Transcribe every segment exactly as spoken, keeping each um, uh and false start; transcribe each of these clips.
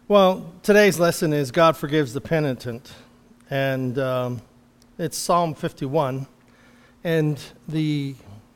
Well, today's lesson is God forgives the penitent, and um, it's Psalm fifty-one, and the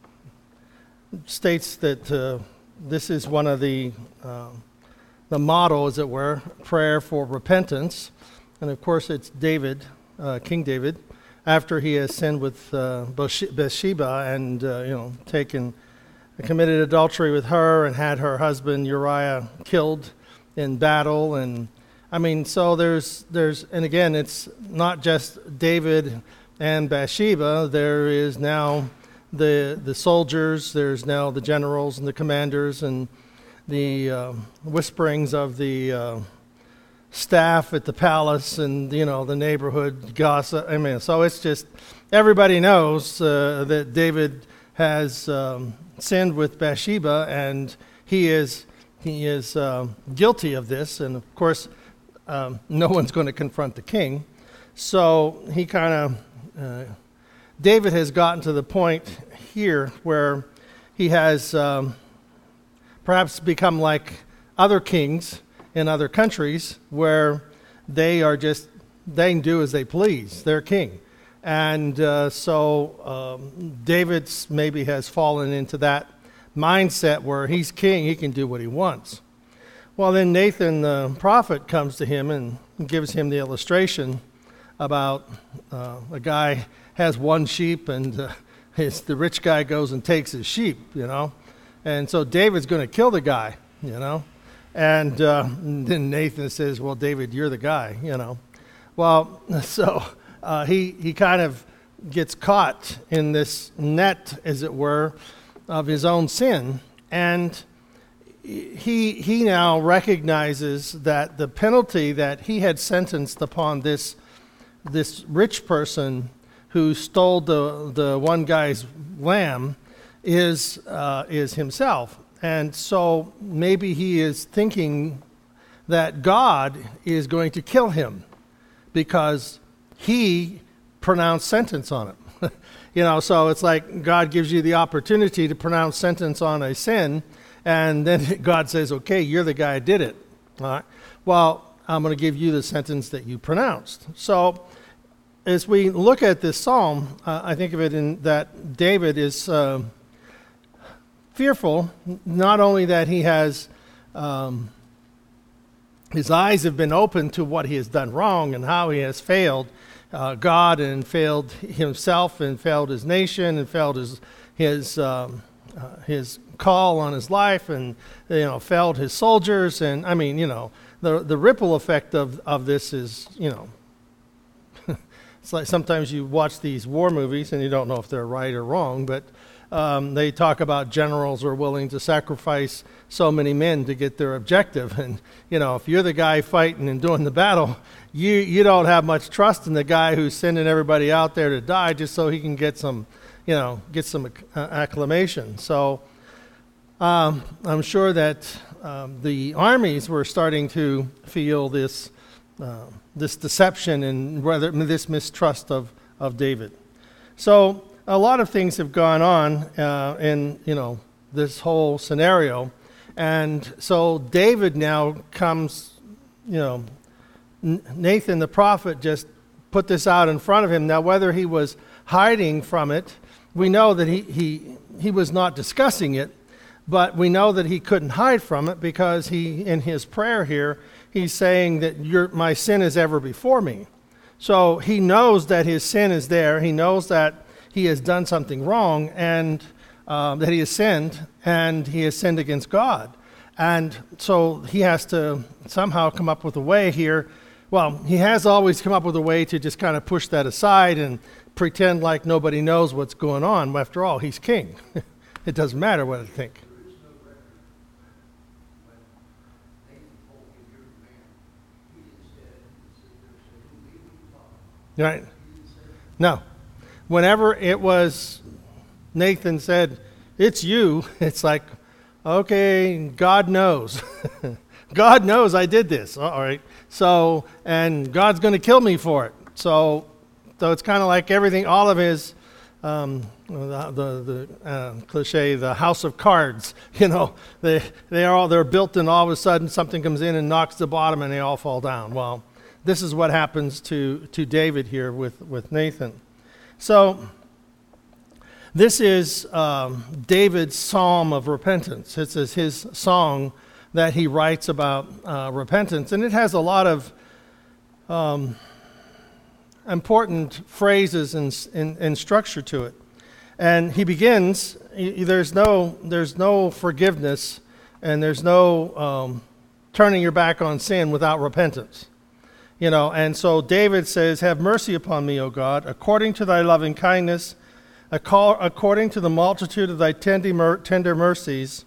states that uh, this is one of the uh, the motto, as it were, prayer for repentance, and of course it's David, uh, King David, after he has sinned with uh, Bathsheba and uh, you know taken committed adultery with her and had her husband Uriah killed in battle. And I mean, so there's there's and again, it's not just David and Bathsheba. There is now the the soldiers, there's now the generals and the commanders, and the uh, whisperings of the uh, staff at the palace, and you know the neighborhood gossip. I mean, so it's just everybody knows uh, that David has um, sinned with Bathsheba, and he is He is uh, guilty of this, and of course, um, no one's going to confront the king. So he kind of, uh, David has gotten to the point here where he has um, perhaps become like other kings in other countries, where they are just, they can do as they please. They're king. And uh, so um, David's maybe has fallen into that mindset where he's king, he can do what he wants. Well, then Nathan the prophet comes to him and gives him the illustration about uh, a guy has one sheep, and uh, his, the rich guy goes and takes his sheep, you know. And so David's going to kill the guy, you know. And, uh, and then Nathan says, well, David, you're the guy, you know. Well, so uh, he, he kind of gets caught in this net, as it were, of his own sin, and he he now recognizes that the penalty that he had sentenced upon this this rich person who stole the the one guy's lamb is uh, is himself, and so maybe he is thinking that God is going to kill him because he pronounced sentence on him. You know, so it's like God gives you the opportunity to pronounce sentence on a sin, and then God says, okay, you're the guy who did it. All right. Well, I'm going to give you the sentence that you pronounced. So as we look at this psalm, uh, I think of it in that David is uh, fearful, not only that he has, um, his eyes have been opened to what he has done wrong and how he has failed Uh, God, and failed himself, and failed his nation, and failed his his um, uh, his call on his life, and you know failed his soldiers, and I mean you know the the ripple effect of of this is you know it's like sometimes you watch these war movies and you don't know if they're right or wrong, but um, they talk about generals are willing to sacrifice so many men to get their objective, and you know if you're the guy fighting and doing the battle, you you don't have much trust in the guy who's sending everybody out there to die just so he can get some, you know, get some uh, acclamation. So um, I'm sure that um, the armies were starting to feel this uh, this deception and rather this mistrust of of David. So a lot of things have gone on uh, in you know this whole scenario, and so David now comes, you know. Nathan the prophet just put this out in front of him. Now, whether he was hiding from it, we know that he, he he was not discussing it, but we know that he couldn't hide from it because he, in his prayer here, he's saying that your my sin is ever before me. So he knows that his sin is there. He knows that he has done something wrong, and um, that he has sinned, and he has sinned against God. And so he has to somehow come up with a way here. Well, he has always come up with a way to just kind of push that aside and pretend like nobody knows what's going on. After all, he's king. It doesn't matter what I think. Right? No. Whenever it was Nathan said, it's you, it's like, okay, God knows. God knows I did this. All right. So, and God's going to kill me for it. So, so it's kind of like everything, all of his um, the the, the uh, cliche, the house of cards. You know, they they are all they're built, and all of a sudden something comes in and knocks the bottom, and they all fall down. Well, this is what happens to to David here with with Nathan. So this is um, David's psalm of repentance. This is his song that he writes about uh, repentance, and it has a lot of um, important phrases and, and, and structure to it. And he begins, he, there's no there's no forgiveness, and there's no um, turning your back on sin without repentance. You know, and so David says, "Have mercy upon me, O God, according to thy loving kindness, according to the multitude of thy tender mercies,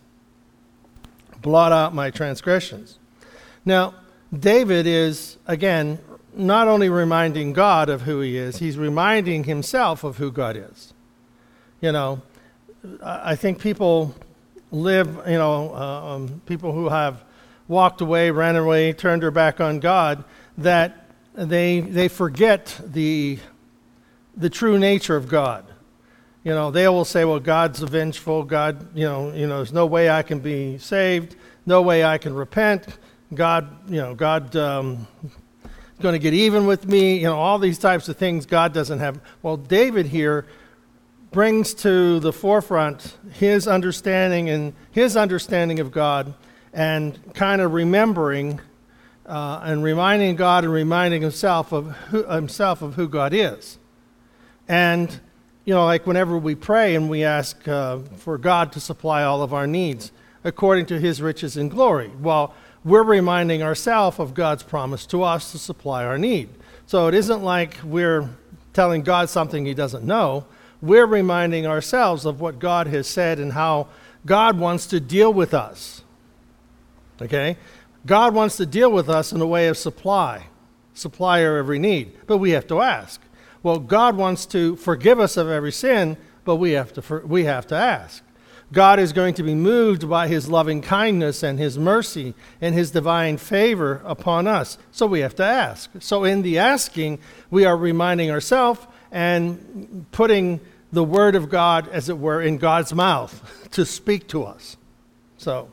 blot out my transgressions." Now, David is, again, not only reminding God of who he is, he's reminding himself of who God is. You know, I think people live, you know, uh, um, people who have walked away, ran away, turned their back on God, that they they forget the the true nature of God. You know, they will say, well, God's vengeful. God, you know, you know, there's no way I can be saved. No way I can repent. God, you know, God um, is going to get even with me. You know, all these types of things God doesn't have. Well, David here brings to the forefront his understanding and his understanding of God, and kind of remembering uh, and reminding God and reminding himself of who, himself of who God is. And you know, like whenever we pray and we ask uh, for God to supply all of our needs according to his riches and glory, well, we're reminding ourselves of God's promise to us to supply our need. So it isn't like we're telling God something he doesn't know. We're reminding ourselves of what God has said and how God wants to deal with us. Okay? God wants to deal with us in a way of supply, supply our every need, but we have to ask. Well, God wants to forgive us of every sin, but we have to for, we have to ask. God is going to be moved by his loving kindness and his mercy and his divine favor upon us, so we have to ask. So in the asking, we are reminding ourselves and putting the word of God, as it were, in God's mouth to speak to us. So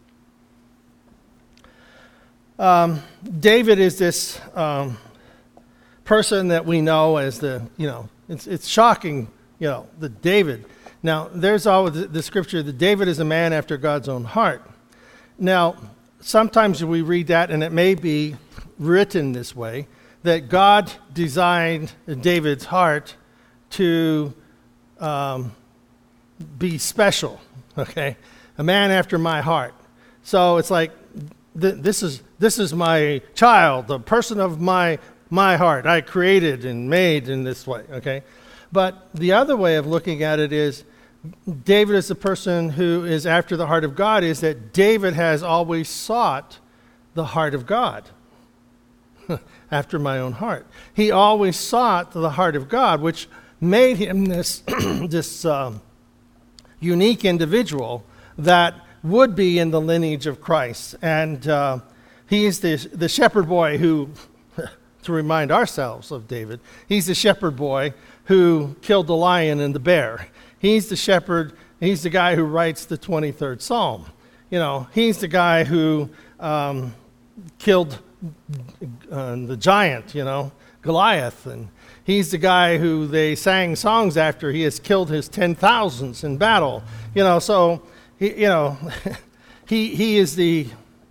um, David is this Um, person that we know as the, you know, it's it's shocking, you know, the David. Now, there's always the, the scripture that David is a man after God's own heart. Now, sometimes we read that, and it may be written this way, that God designed David's heart to um, be special, okay? A man after my heart. So it's like, th- this is this is my child, the person of my my heart, I created and made in this way, okay? But the other way of looking at it is, David is the person who is after the heart of God, is that David has always sought the heart of God. After my own heart. He always sought the heart of God, which made him this, this um, unique individual that would be in the lineage of Christ. And uh, he is the, the shepherd boy who... to remind ourselves of David. He's the shepherd boy who killed the lion and the bear. He's the shepherd, he's the guy who writes the twenty-third Psalm. You know, he's the guy who um, killed uh, the giant, you know, Goliath. And he's the guy who they sang songs after he has killed his ten thousands in battle. You know, so, he, you know, he he is the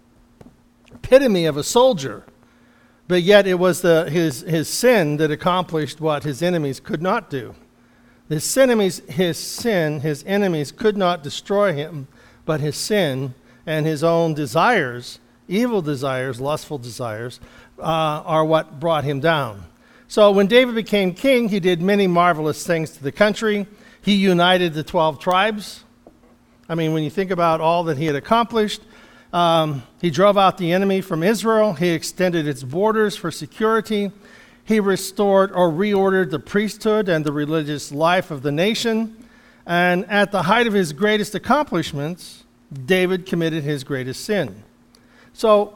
epitome of a soldier. But yet it was the, his, his sin that accomplished what his enemies could not do. His enemies, his sin, his enemies could not destroy him, but his sin and his own desires, evil desires, lustful desires, uh, are what brought him down. So when David became king, he did many marvelous things to the country. He united the twelve tribes. I mean, when you think about all that he had accomplished, Um, he drove out the enemy from Israel. He extended its borders for security. He restored or reordered the priesthood and the religious life of the nation. And at the height of his greatest accomplishments, David committed his greatest sin. So,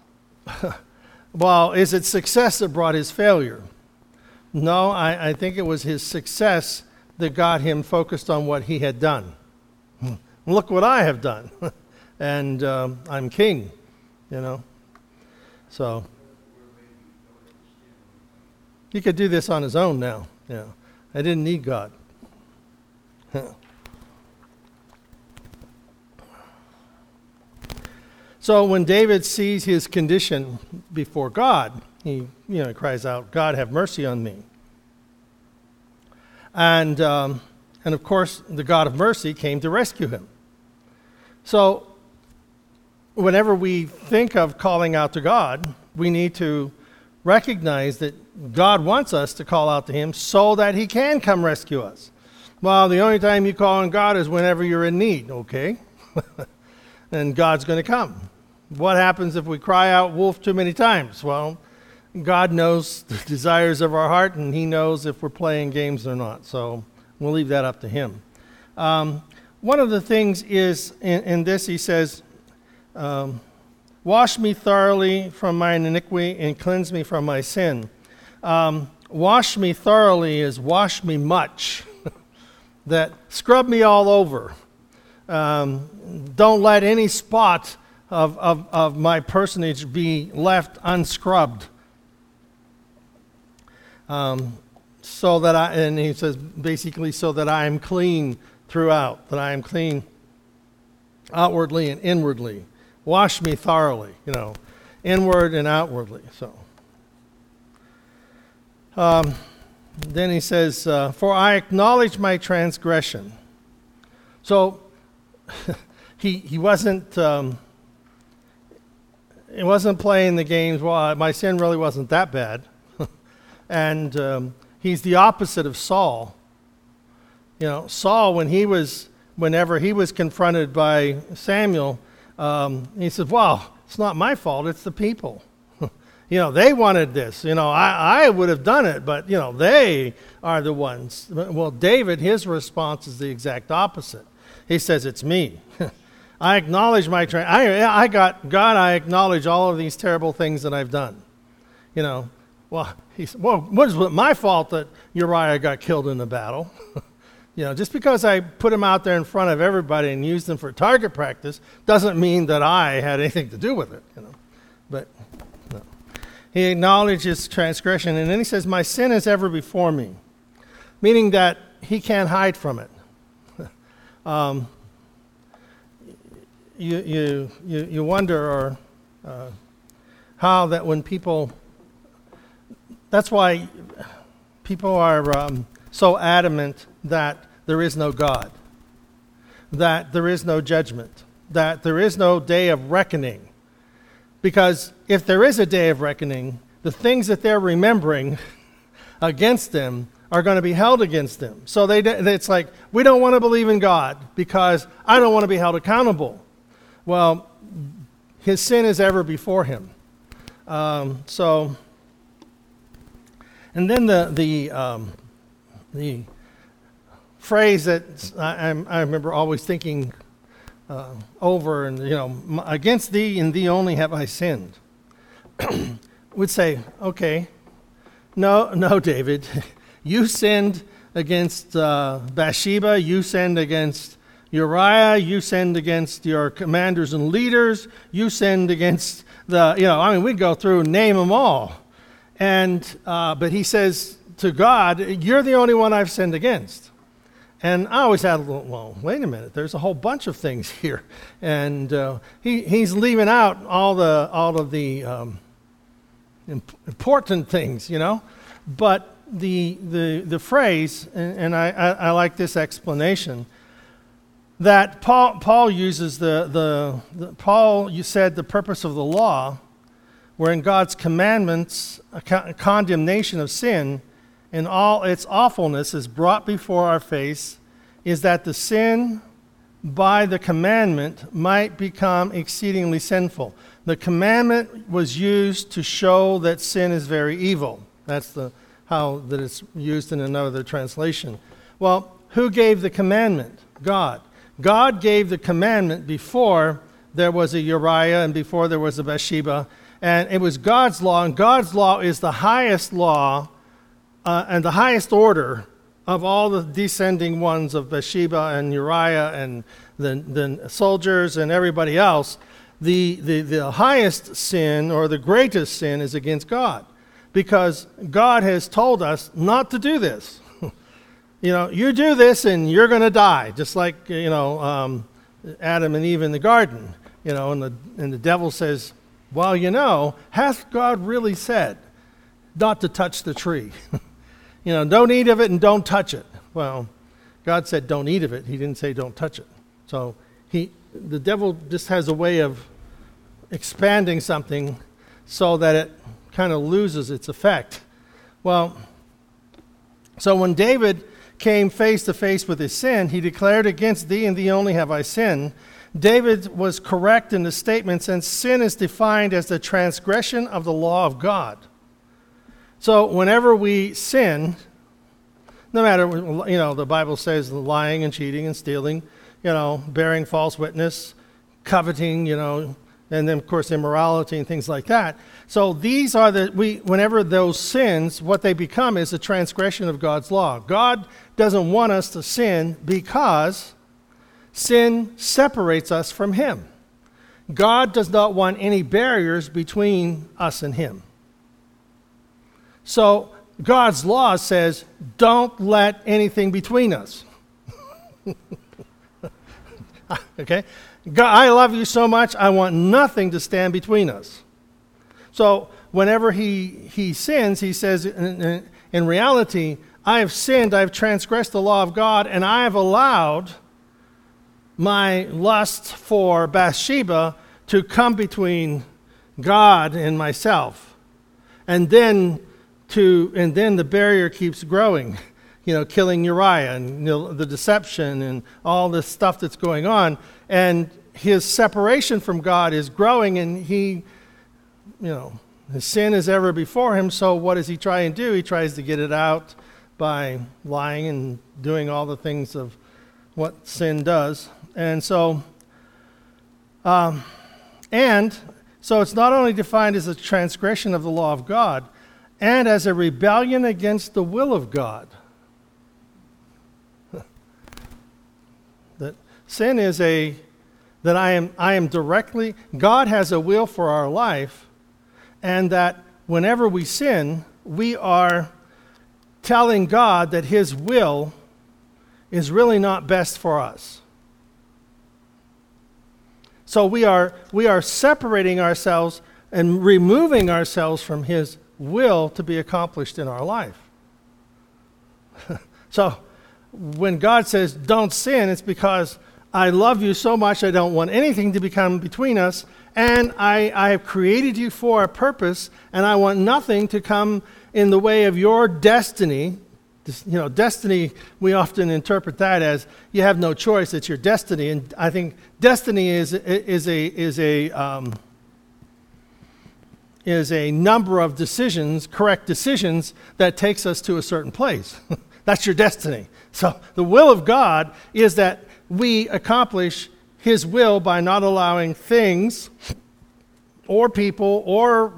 well, is it success that brought his failure? No, I, I think it was his success that got him focused on what he had done. Look what I have done. And um, I'm king, you know. So he could do this on his own now. Yeah, I didn't need God. So when David sees his condition before God, he you know cries out, "God, have mercy on me." And um, and of course, the God of mercy came to rescue him. So whenever we think of calling out to God, we need to recognize that God wants us to call out to him so that he can come rescue us. Well, the only time you call on God is whenever you're in need, okay? And God's going to come. What happens if we cry out wolf too many times? Well, God knows the desires of our heart, and he knows if we're playing games or not. So we'll leave that up to him. Um, one of the things is, in, in this he says, um, wash me thoroughly from mine iniquity and cleanse me from my sin. Um, wash me thoroughly is wash me much. That scrub me all over. Um, don't let any spot of, of, of my personage be left unscrubbed. Um, so that I, and he says basically so that I am clean throughout, that I am clean outwardly and inwardly. Wash me thoroughly, you know, inward and outwardly. So, um, then he says, uh, for I acknowledge my transgression. So he he wasn't um, he wasn't playing the games. Well, my sin really wasn't that bad. And um, he's the opposite of Saul. You know, Saul, when he was, whenever he was confronted by Samuel, um, he said, well, it's not my fault, it's the people. You know, they wanted this. You know, I, I would have done it, but, you know, they are the ones. Well, David, his response is the exact opposite. He says, it's me. I acknowledge my, tra- I, I got, God, I acknowledge all of these terrible things that I've done. You know, well, he said, well, what is it my fault that Uriah got killed in the battle? You know, just because I put him out there in front of everybody and used him for target practice doesn't mean that I had anything to do with it, you know. But no. He acknowledges transgression, and then he says, my sin is ever before me, meaning that he can't hide from it. um, you, you, you, you wonder or uh, how that when people, that's why people are um, so adamant that there is no God, that there is no judgment, that there is no day of reckoning. Because if there is a day of reckoning, the things that they're remembering against them are going to be held against them. So they, it's like, we don't want to believe in God because I don't want to be held accountable. Well, his sin is ever before him. Um, so, and then the the um, the phrase that I, I remember always thinking uh, over, and you know, against thee and thee only have I sinned. Would say, okay, no, no, David, you sinned against uh, Bathsheba, you sinned against Uriah, you sinned against your commanders and leaders, you sinned against the, you know, I mean, we'd go through and name them all. And, uh, but he says to God, you're the only one I've sinned against. And I always had a little, well, wait a minute, there's a whole bunch of things here. And uh, he, he's leaving out all the, all of the um, imp- important things, you know. But the, the, the phrase, and, and I, I, I like this explanation, that Paul, Paul uses the, the, the, Paul, you said the purpose of the law, wherein God's commandments, a co- condemnation of sin, and all its awfulness is brought before our face, is that the sin by the commandment might become exceedingly sinful. The commandment was used to show that sin is very evil. That's the how that it's used in another translation. Well, who gave the commandment? God. God gave the commandment before there was a Uriah and before there was a Bathsheba, and it was God's law, and God's law is the highest law uh, and the highest order of all the descending ones of Bathsheba and Uriah and the, the soldiers and everybody else, the, the, the highest sin or the greatest sin is against God, because God has told us not to do this. You know, you do this and you're going to die, just like, you know, um, Adam and Eve in the garden. You know, and the, and the devil says, well, you know, hath God really said not to touch the tree? You know, don't eat of it and don't touch it. Well, God said don't eat of it. He didn't say don't touch it. So he, the devil just has a way of expanding something so that it kind of loses its effect. Well, so when David came face to face with his sin, he declared, against thee and thee only have I sinned. David was correct in the statement, since sin is defined as the transgression of the law of God. So whenever we sin, no matter, you know, the Bible says lying and cheating and stealing, you know, bearing false witness, coveting, you know, and then, of course, immorality and things like that. So these are the, we, whenever those sins, what they become is a transgression of God's law. God doesn't want us to sin because sin separates us from Him. God does not want any barriers between us and Him. So God's law says, don't let anything between us. Okay? God, I love you so much, I want nothing to stand between us. So whenever he, he sins, he says, in, in, in reality, I have sinned, I have transgressed the law of God, and I have allowed my lust for Bathsheba to come between God and myself. And then to and then the barrier keeps growing, you know, killing Uriah and, you know, the deception and all this stuff that's going on. And his separation from God is growing, and he, you know, his sin is ever before him. So what does he try and do? He tries to get it out by lying and doing all the things of what sin does. And so, um, and so it's not only defined as a transgression of the law of God, and as a rebellion against the will of God. That sin is a, that I am, I am directly, God has a will for our life, and that whenever we sin, we are telling God that His will is really not best for us. So we are, we are separating ourselves and removing ourselves from His will to be accomplished in our life. So when God says don't sin, it's because I love you so much I don't want anything to become between us, and I, I have created you for a purpose, and I want nothing to come in the way of your destiny. This, you know, destiny, we often interpret that as you have no choice, it's your destiny. And I think destiny is, is a, is a, um, is a number of decisions, correct decisions, that takes us to a certain place. That's your destiny. So the will of God is that we accomplish His will by not allowing things or people or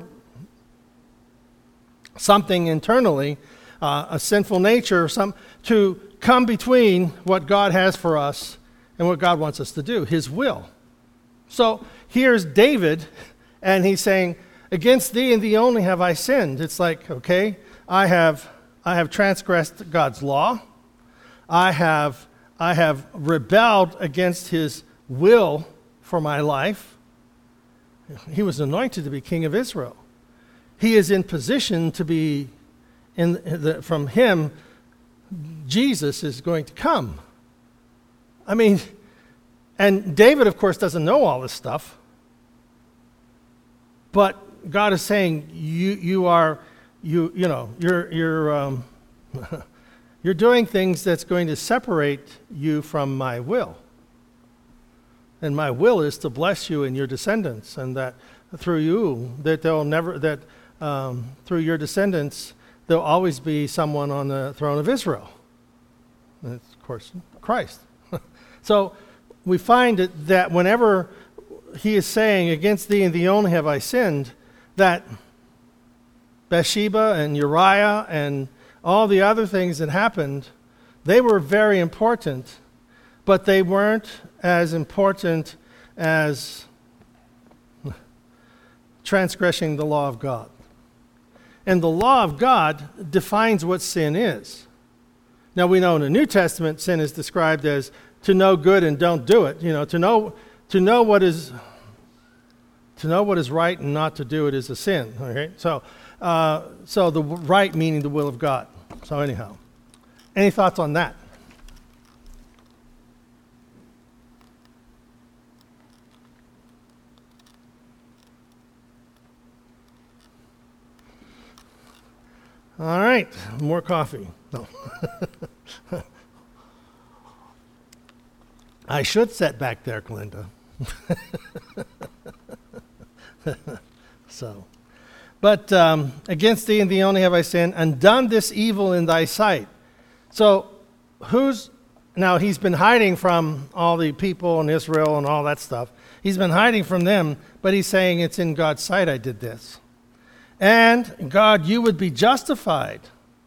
something internally, uh, a sinful nature, some, to come between what God has for us and what God wants us to do, His will. So here's David, and he's saying, against thee and thee only have I sinned. It's like, okay, I have I have transgressed God's law. I have I have rebelled against His will for my life. He was anointed to be king of Israel. He is in position to be in the, from Him, Jesus is going to come. I mean, and David, of course, doesn't know all this stuff. But God is saying, you you are, you you know, you're you're um, you're doing things that's going to separate you from my will. And my will is to bless you and your descendants, and that through you, that they'll never, that um, through your descendants, there'll always be someone on the throne of Israel. And it's, of course, Christ. So we find that, that whenever he is saying, against thee and thee only have I sinned, that Bathsheba and Uriah and all the other things that happened They were very important, but they weren't as important as transgressing the law of God. And the law of God defines what sin is. Now we know in the New Testament, sin is described as to know good and don't do it. You know, to know to know what is to know what is right and not to do it is a sin. Okay, so uh, so the right meaning the will of God. So anyhow, any thoughts on that? All right, more coffee. No. I should sit back there, Glinda. So, but um, against thee and thee only have I sinned, and done this evil in thy sight. So, who's now? He's been hiding from all the people in Israel and all that stuff. He's been hiding from them, but he's saying it's in God's sight I did this. And God, you would be justified.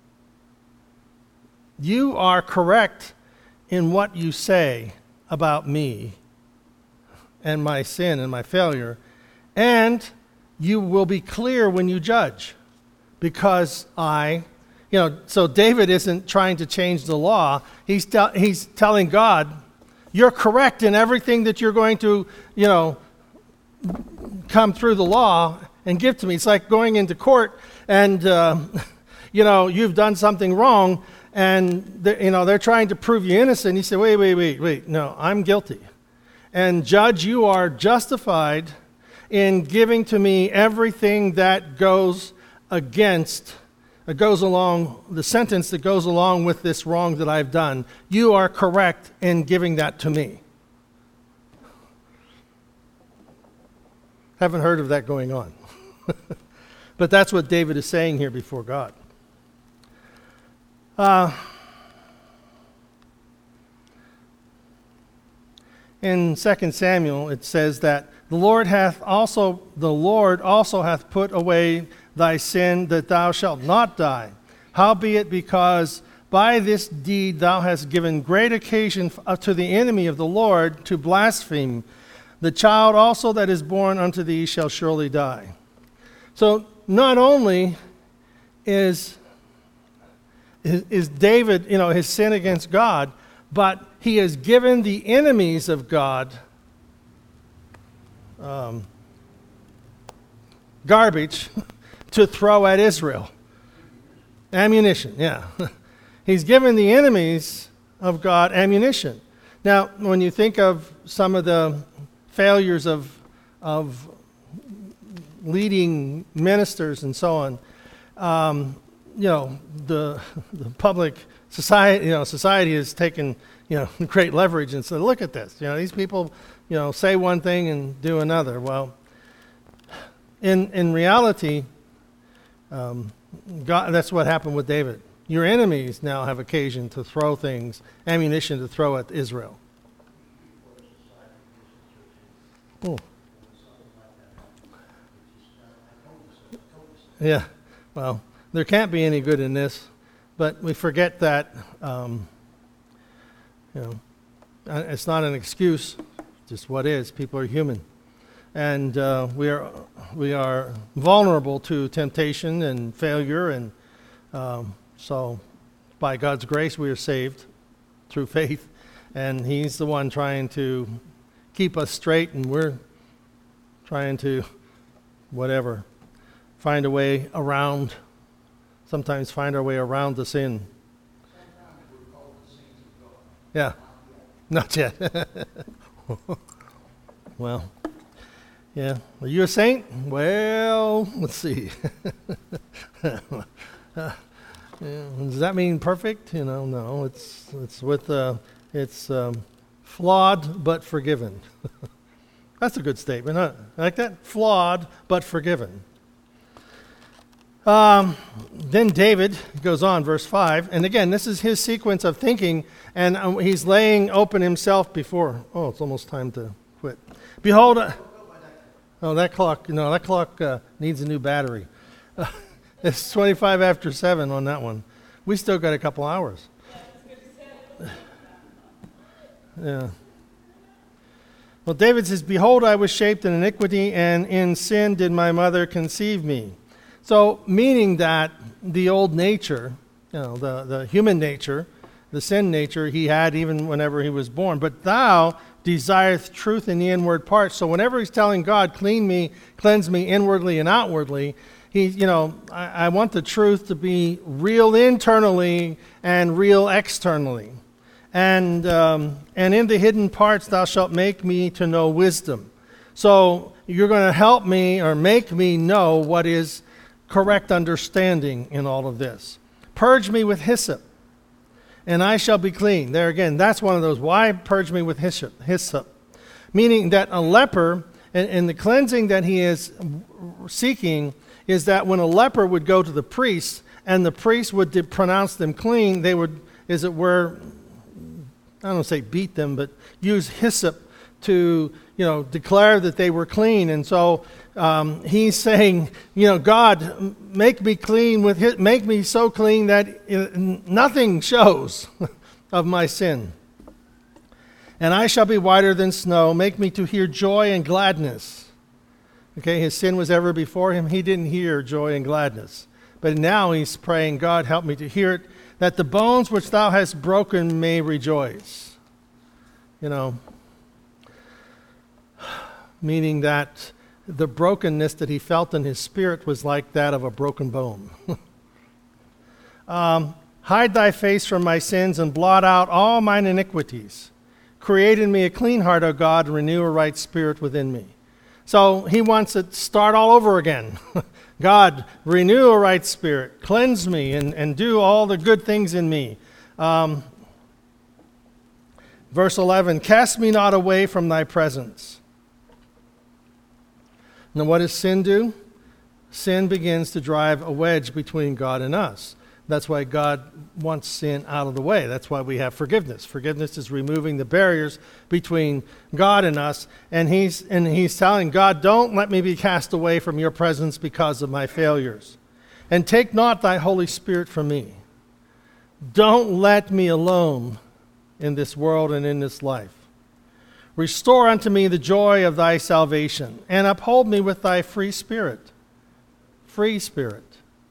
You are correct in what you say about me and my sin and my failure. And you will be clear when you judge. Because I, you know, so David isn't trying to change the law. He's, te- he's telling God, you're correct in everything that you're going to, you know, come through the law and give to me. It's like going into court and, uh, you know, you've done something wrong and, you know, they're trying to prove you innocent. You say, wait, wait, wait, wait. No, I'm guilty. And judge, you are justified in giving to me everything that goes against, uh, goes along, the sentence that goes along with this wrong that I've done. You are correct in giving that to me. Haven't heard of that going on. But that's what David is saying here before God. Uh, in Second Samuel, it says that the Lord hath also the Lord also hath put away thy sin, that thou shalt not die. Howbeit, because by this deed thou hast given great occasion to the enemy of the Lord to blaspheme, the child also that is born unto thee shall surely die. So not only is, is, is David, you know, his sin against God, but he has given the enemies of God um, garbage to throw at Israel. Ammunition, yeah. He's given the enemies of God ammunition. Now, when you think of some of the failures of of leading ministers and so on, um, you know, the the public society, you know, society has taken, you know, great leverage and said, look at this, you know, these people, you know, say one thing and do another. Well, in in reality, um, God, that's what happened with David. Your enemies now have occasion to throw things, ammunition to throw at Israel. Oh. Yeah, well, there can't be any good in this, but we forget that, um, you know, it's not an excuse, just what is. People are human, and uh, we are we are vulnerable to temptation and failure, and um, so by God's grace we are saved through faith, and He's the one trying to keep us straight, and we're trying to whatever. Find a way around, sometimes find our way around the sin. Yeah, not yet. Well, yeah. Are you a saint? Well, let's see. uh, yeah. Does that mean perfect? You know, no. It's it's with uh, it's um, flawed but forgiven. That's a good statement, huh? Like that? Flawed but forgiven. Um, then David goes on, verse five, and again, this is his sequence of thinking, and um, he's laying open himself before, oh, it's almost time to quit. Behold, uh, oh, that clock, no, that clock uh, needs a new battery. Uh, it's twenty-five after seven on that one. We still got a couple hours. yeah. Well, David says, behold, I was shaped in iniquity, and in sin did my mother conceive me. So, meaning that the old nature, you know, the, the human nature, the sin nature, he had even whenever he was born. But thou desireth truth in the inward parts. So whenever he's telling God, clean me, cleanse me inwardly and outwardly, he, you know, I, I want the truth to be real internally and real externally. And um, and in the hidden parts thou shalt make me to know wisdom. So you're going to help me or make me know what is correct understanding in all of this. Purge me with hyssop, and I shall be clean. There again, that's one of those. Why purge me with hyssop? Hyssop, meaning that a leper, and, and the cleansing that he is seeking is that when a leper would go to the priest, and the priest would de- pronounce them clean, they would, as it were, I don't say beat them, but use hyssop to, you know, declare that they were clean. And so um, he's saying, you know, God, make me clean with his, make me so clean that it, nothing shows of my sin. And I shall be whiter than snow. Make me to hear joy and gladness. Okay, his sin was ever before him. He didn't hear joy and gladness. But now he's praying, God, help me to hear it, that the bones which thou hast broken may rejoice. You know, meaning that the brokenness that he felt in his spirit was like that of a broken bone. um, Hide thy face from my sins and blot out all mine iniquities. Create in me a clean heart, O God, and renew a right spirit within me. So he wants to start all over again. God, renew a right spirit, cleanse me, and, and do all the good things in me. Um, verse eleven, cast me not away from thy presence. Now what does sin do? Sin begins to drive a wedge between God and us. That's why God wants sin out of the way. That's why we have forgiveness. Forgiveness is removing the barriers between God and us. And he's, and he's telling God, don't let me be cast away from your presence because of my failures. And take not thy Holy Spirit from me. Don't let me alone in this world and in this life. Restore unto me the joy of thy salvation, and uphold me with thy free spirit. Free spirit.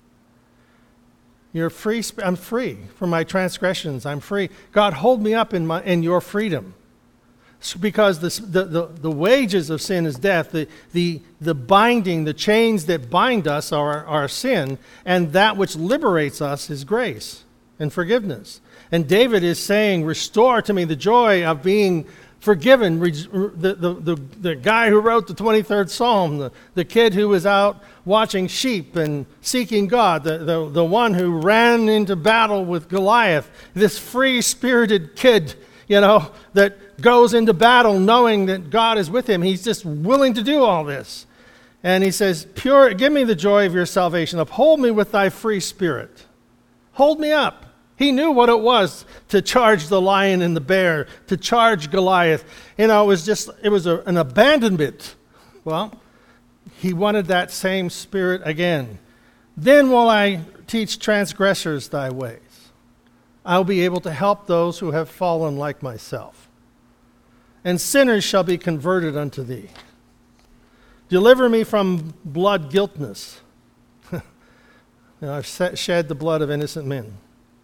You're free. I'm free from my transgressions. I'm free. God, hold me up in my in your freedom. Because this, the, the, the wages of sin is death. The, the, the binding, the chains that bind us are our sin, and that which liberates us is grace and forgiveness. And David is saying, restore to me the joy of being forgiven. The, the, the, the guy who wrote the twenty-third Psalm, the, the kid who was out watching sheep and seeking God, the, the, the one who ran into battle with Goliath, this free-spirited kid, you know, that goes into battle knowing that God is with him. He's just willing to do all this. And he says, "Pure, give me the joy of your salvation. Uphold me with thy free spirit." Hold me up. He knew what it was to charge the lion and the bear, to charge Goliath. You know, it was just, it was a, an abandonment. Well, he wanted that same spirit again. Then will I teach transgressors thy ways. I'll be able to help those who have fallen like myself. And sinners shall be converted unto thee. Deliver me from blood guiltness. you know, I've shed the blood of innocent men.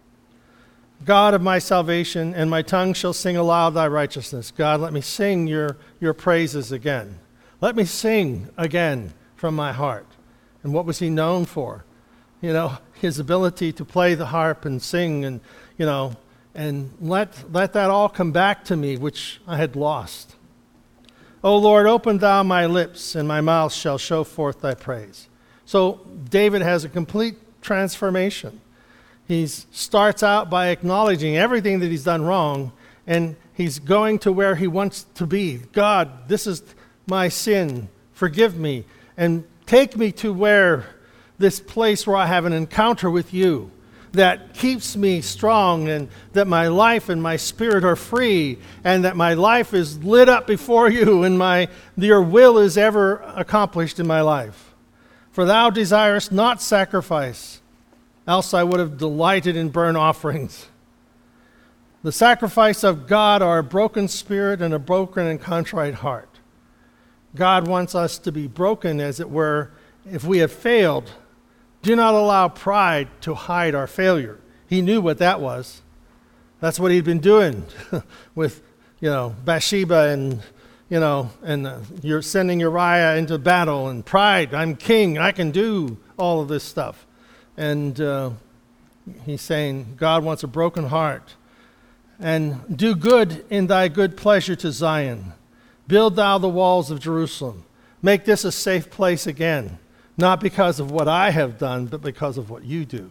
God of my salvation, and my tongue shall sing aloud thy righteousness. God, let me sing your, your praises again. Let me sing again from my heart. And what was he known for? You know, his ability to play the harp and sing, and, you know, and let, let that all come back to me, which I had lost. O Lord, open thou my lips, and my mouth shall show forth thy praise. So David has a complete transformation. He starts out by acknowledging everything that he's done wrong, and he's going to where he wants to be. God, this is my sin. Forgive me, and take me to where this place where I have an encounter with you that keeps me strong, and that my life and my spirit are free, and that my life is lit up before you, and my your will is ever accomplished in my life. For thou desirest not sacrifice, else I would have delighted in burnt offerings. The sacrifice of God are a broken spirit and a broken and contrite heart. God wants us to be broken, as it were, if we have failed. Do not allow pride to hide our failure. He knew what that was. That's what he'd been doing with, you know, Bathsheba and, you know, and uh, you're sending Uriah into battle, and pride. I'm king. I can do all of this stuff. And uh, he's saying God wants a broken heart. And do good in thy good pleasure to Zion. Build thou the walls of Jerusalem. Make this a safe place again, not because of what I have done, but because of what you do.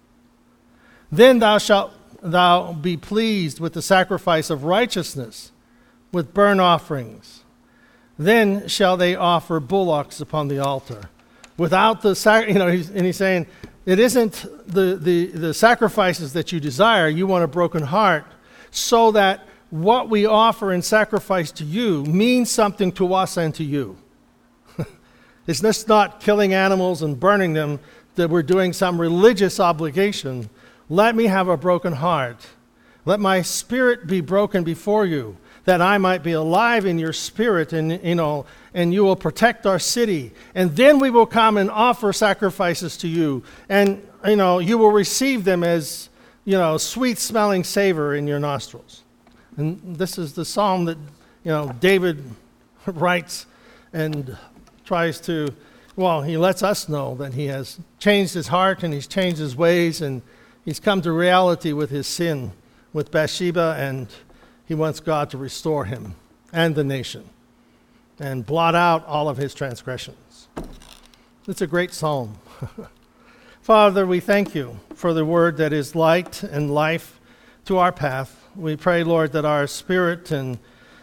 Then thou shalt thou be pleased with the sacrifice of righteousness, with burnt offerings. Then shall they offer bullocks upon the altar. Without the sac, you know, he's, and he's saying, it isn't the, the, the sacrifices that you desire. You want a broken heart, so that what we offer in sacrifice to you means something to us and to you. It's just not killing animals and burning them that we're doing some religious obligation. Let me have a broken heart. Let my spirit be broken before you, that I might be alive in your spirit, and you know, and you will protect our city. And then we will come and offer sacrifices to you, and you know, you will receive them as, you know, sweet-smelling savor in your nostrils. And this is the psalm that, you know, David writes and tries to, well, he lets us know that he has changed his heart and he's changed his ways, and he's come to reality with his sin with Bathsheba, and he wants God to restore him and the nation and blot out all of his transgressions. It's a great psalm. Father, we thank you for the word that is light and life to our path. We pray, Lord, that our spirit and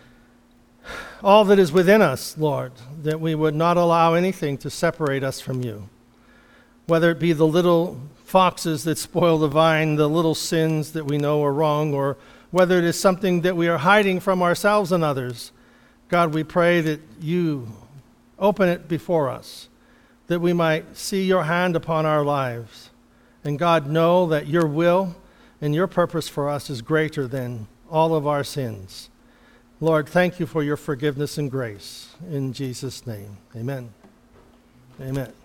all that is within us, Lord, that we would not allow anything to separate us from you, whether it be the little foxes that spoil the vine, the little sins that we know are wrong, or whether it is something that we are hiding from ourselves and others. God, we pray that you open it before us, that we might see your hand upon our lives. And God, know that your will and your purpose for us is greater than all of our sins. Lord, thank you for your forgiveness and grace. In Jesus' name, amen. Amen.